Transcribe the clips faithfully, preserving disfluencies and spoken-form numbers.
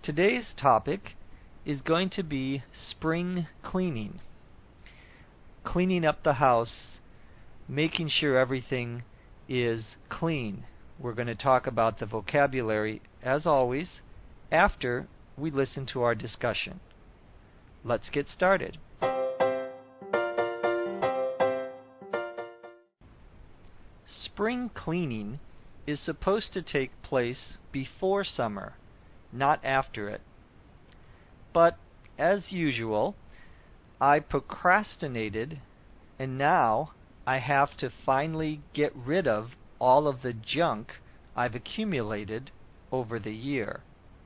Today's topic is going to be spring cleaning. Cleaning up the house, making sure everything is clean. We're going to talk about the vocabulary, as always, after we listen to our discussion. Let's get started. Spring cleaning is supposed to take place before summer, not after it. But, as usual, I procrastinated, and now I have to finally get rid of all of the junk I've accumulated over the year.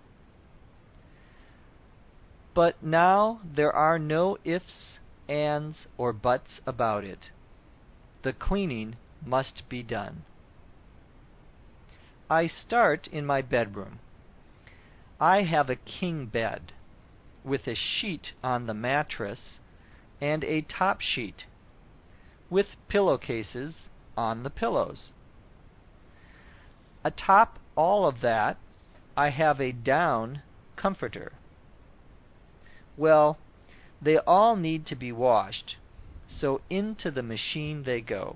But now there are no ifs, ands, or buts about it. The cleaning must be done. I start in my bedroom. I have a king bed with a sheet on the mattress and a top sheet with pillowcases on the pillows. Atop all of that, I have a down comforter. Well, they all need to be washed, so into the machine they go.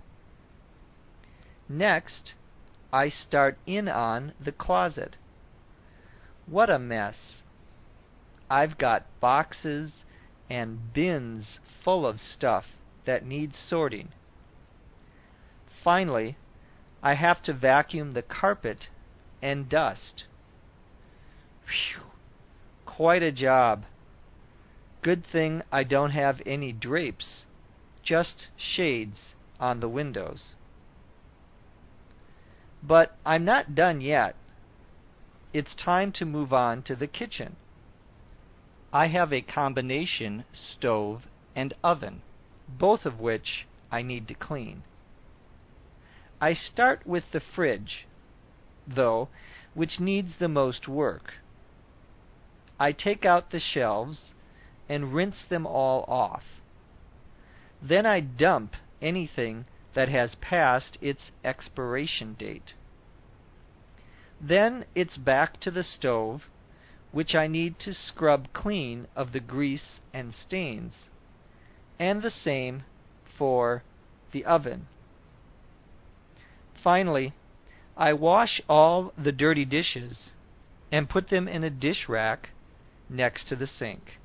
Next, I start in on the closet. What a mess! I've got boxes and bins full of stuff that needs sorting. Finally, I have to vacuum the carpet and dust. Phew! Quite a job. Good thing I don't have any drapes, just shades on the windows. But I'm not done yet. It's time to move on to the kitchen. I have a combination stove and oven, both of which I need to clean. I start with the fridge, though, which needs the most work. I take out the shelves and rinse them all off. Then I dump anything that has passed its expiration date. Then it's back to the stove, which I need to scrub clean of the grease and stains, and the same for the oven. Finally, I wash all the dirty dishes and put them in a dish rack next to the sink.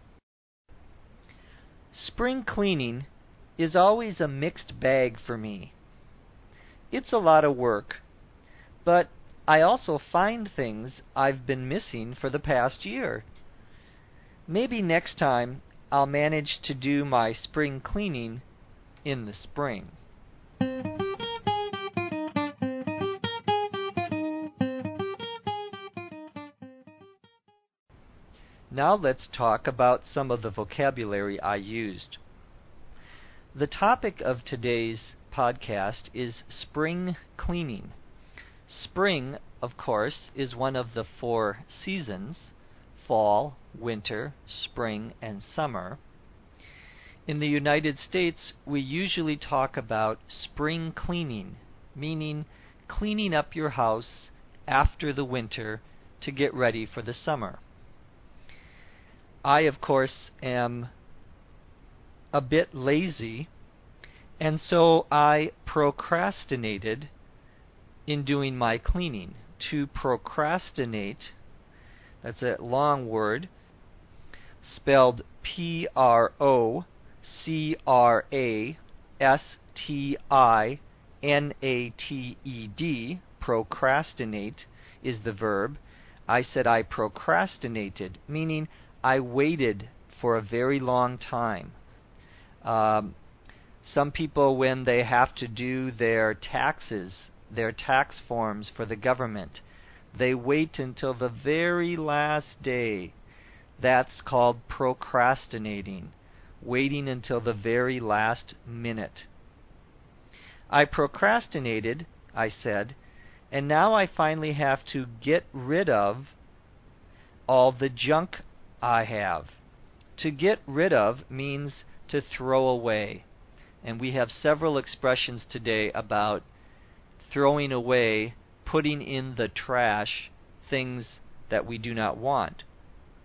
Spring cleaning is always a mixed bag for me. It's a lot of work, but I also find things I've been missing for the past year. Maybe next time I'll manage to do my spring cleaning in the spring. Now let's talk about some of the vocabulary I used. The topic of today's podcast is spring cleaning. Spring, of course, is one of the four seasons: fall, winter, spring, and summer. In the United States, we usually talk about spring cleaning, meaning cleaning up your house after the winter to get ready for the summer. I, of course, am a bit lazy, and so I procrastinated in doing my cleaning. To procrastinate, that's a long word, spelled P R O C R A S T I N A T E D, procrastinate is the verb. I said I procrastinated, meaning I waited for a very long time. Um, some people, when they have to do their taxes, their tax forms for the government, they wait until the very last day. That's called procrastinating, waiting until the very last minute. I procrastinated, I said, and now I finally have to get rid of all the junk I have. To get rid of means to throw away. And we have several expressions today about throwing away, putting in the trash things that we do not want.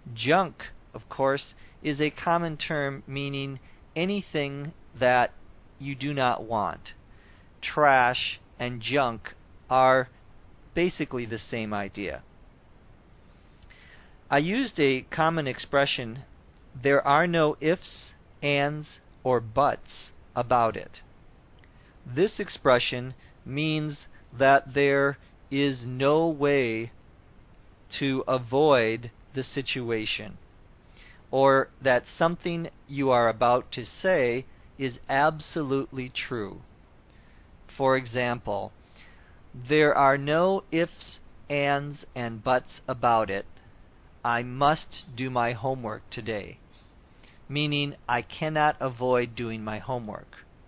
Junk, of course, is a common term meaning anything that you do not want. Trash and junk are basically the same idea. I used a common expression, there are no ifs, ands, or buts about it. This expression means that there is no way to avoid the situation, or that something you are about to say is absolutely true. For example, there are no ifs, ands, and buts about it. I must do my homework today, meaning I cannot avoid doing my homework.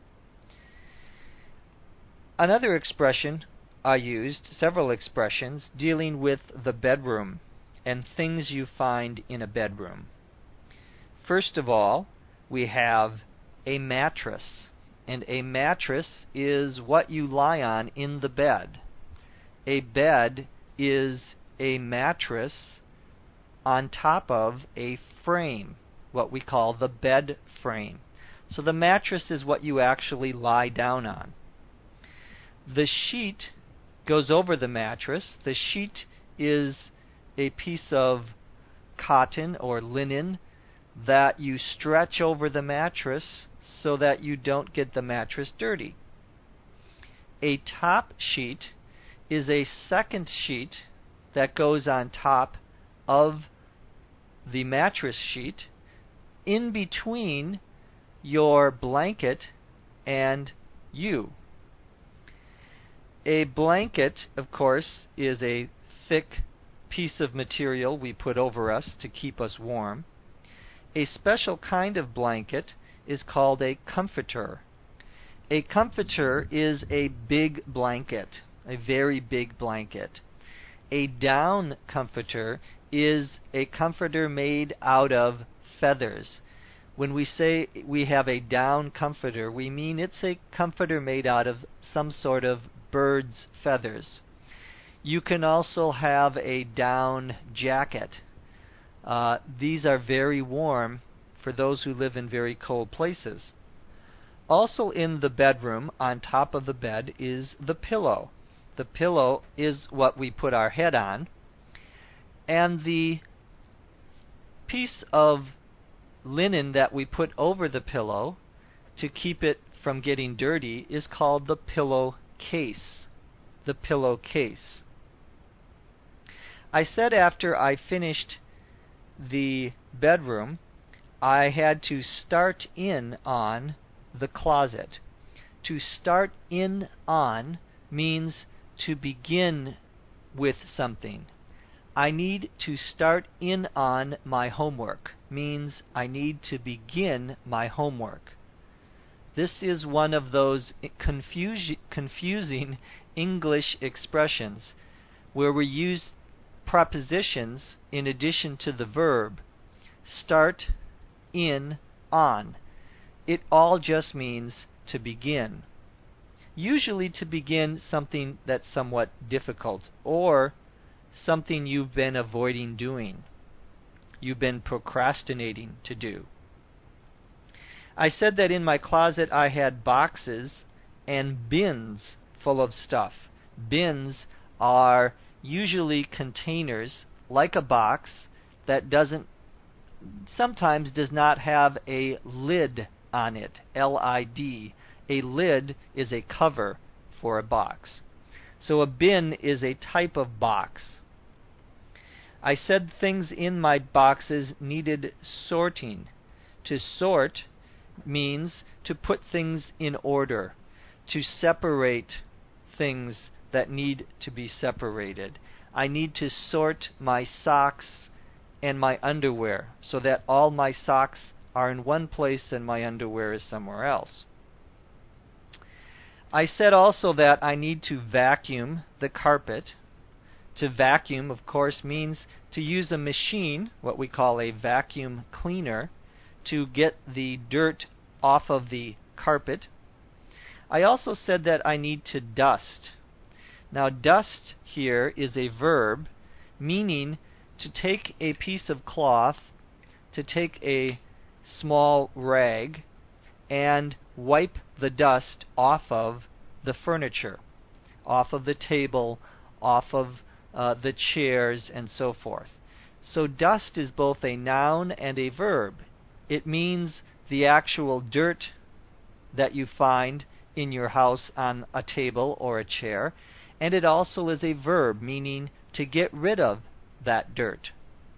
Another expression I used, several expressions, dealing with the bedroom and things you find in a bedroom. First of all, we have a mattress. And a mattress is what you lie on in the bed. A bed is a mattress on top of a frame, what we call the bed frame. So the mattress is what you actually lie down on. The sheet goes over the mattress. The sheet is a piece of cotton or linen that you stretch over the mattress so that you don't get the mattress dirty. A top sheet is a second sheet that goes on top of the mattress sheet in between your blanket and you. A blanket, of course, is a thick piece of material we put over us to keep us warm. A special kind of blanket is called a comforter. A comforter is a big blanket, a very big blanket. A down comforter is a comforter made out of feathers. When we say we have a down comforter, we mean it's a comforter made out of some sort of bird's feathers. You can also have a down jacket. Uh, these are very warm for those who live in very cold places. Also in the bedroom, on top of the bed, is the pillow. The pillow is what we put our head on, and the piece of linen that we put over the pillow to keep it from getting dirty is called the pillow case. The pillow case. I said after I finished the bedroom, I had to start in on the closet. To start in on means to begin with something. I need to start in on my homework means I need to begin my homework. This is one of those confuse, confusing English expressions where we use prepositions in addition to the verb. Start, in, on. It all just means to begin. Usually to begin something that's somewhat difficult or something you've been avoiding doing. You've been procrastinating to do. I said that in my closet I had boxes and bins full of stuff. Bins are usually containers like a box that doesn't sometimes does not have a lid on it, L I D. A lid is a cover for a box. So a bin is a type of box. I said things in my boxes needed sorting. To sort means to put things in order, to separate things that need to be separated. I need to sort my socks and my underwear so that all my socks are in one place and my underwear is somewhere else. I said also that I need to vacuum the carpet. To vacuum, of course, means to use a machine, what we call a vacuum cleaner, to get the dirt off of the carpet. I also said that I need to dust. Now, dust here is a verb, meaning to take a piece of cloth, to take a small rag, and wipe the dust off of the furniture, off of the table, off of uh, the chairs, and so forth. So dust is both a noun and a verb. It means the actual dirt that you find in your house on a table or a chair, and it also is a verb, meaning to get rid of that dirt.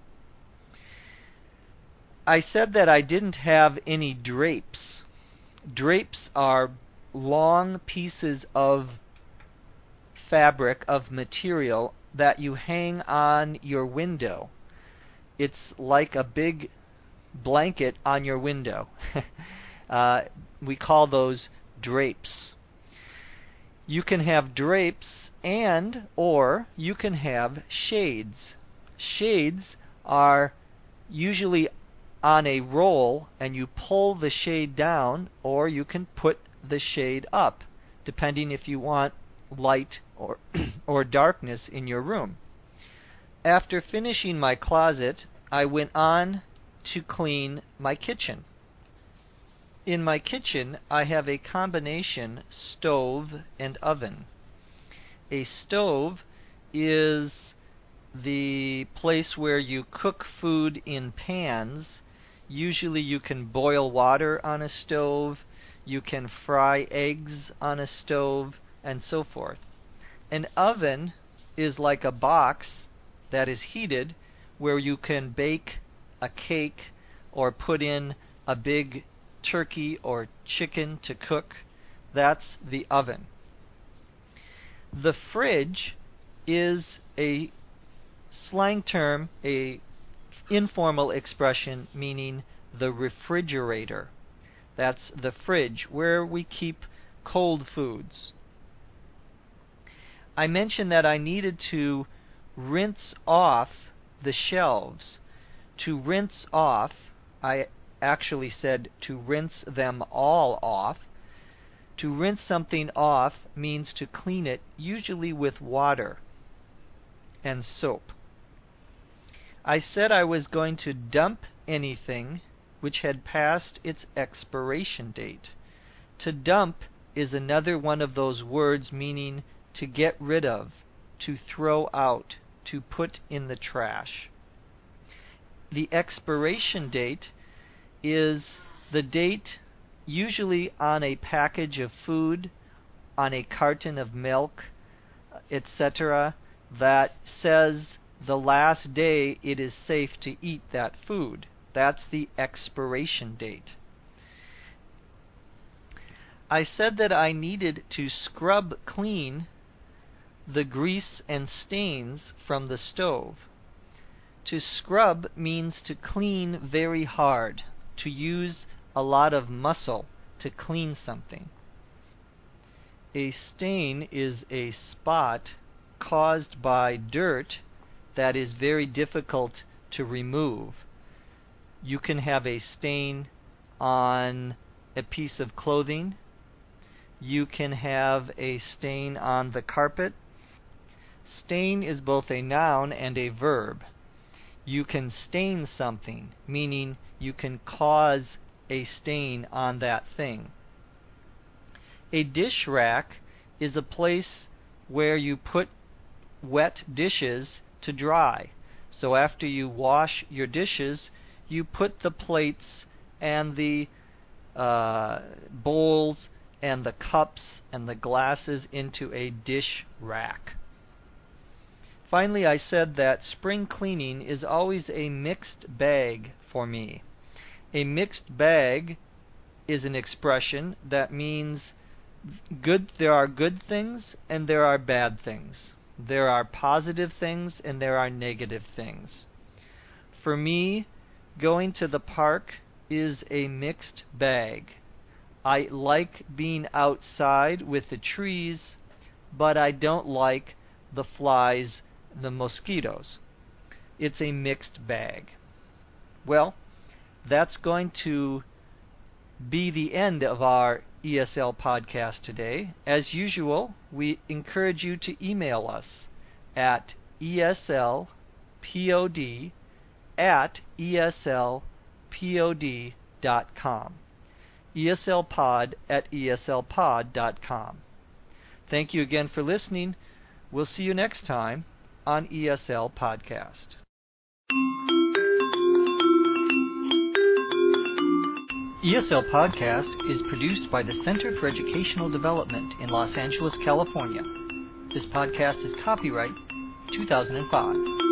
I said that I didn't have any drapes. Drapes are long pieces of fabric, of material, that you hang on your window. It's like a big blanket on your window. uh, we call those drapes. You can have drapes and or you can have shades. Shades are usually on a roll, and you pull the shade down, or you can put the shade up, depending if you want light or or darkness in your room. After finishing my closet, I went on to clean my kitchen. In my kitchen, I have a combination stove and oven. A stove is the place where you cook food in pans. Usually you can boil water on a stove, you can fry eggs on a stove, and so forth. An oven is like a box that is heated, where you can bake a cake or put in a big turkey or chicken to cook. That's the oven. The fridge is a slang term, a informal expression meaning the refrigerator. That's the fridge, where we keep cold foods. I mentioned that I needed to rinse off the shelves. To rinse off, I actually said to rinse them all off. To rinse something off means to clean it, usually with water and soap. I said I was going to dump anything which had passed its expiration date. To dump is another one of those words meaning to get rid of, to throw out, to put in the trash. The expiration date is the date usually on a package of food, on a carton of milk, et cetera, that says the last day it is safe to eat that food. That's the expiration date. I said that I needed to scrub clean the grease and stains from the stove. To scrub means to clean very hard, to use a lot of muscle to clean something. A stain is a spot caused by dirt that is very difficult to remove. You can have a stain on a piece of clothing. You can have a stain on the carpet. Stain is both a noun and a verb. You can stain something, meaning you can cause a stain on that thing. A dish rack is a place where you put wet dishes to dry. So after you wash your dishes, you put the plates and the uh, bowls and the cups and the glasses into a dish rack. Finally, I said that spring cleaning is always a mixed bag for me. A mixed bag is an expression that means good. There are good things and there are bad things. There are positive things and there are negative things. For me, going to the park is a mixed bag. I like being outside with the trees, but I don't like the flies, the mosquitoes. It's a mixed bag. Well, that's going to be the end of our E S L podcast today. As usual, we encourage you to email us at E S L P-O-D at E S L P O D dot com. eslpod at eslpod dot com. Thank you again for listening. We'll see you next time on E S L Podcast. E S L Podcast is produced by the Center for Educational Development in Los Angeles, California. This podcast is copyright two thousand five.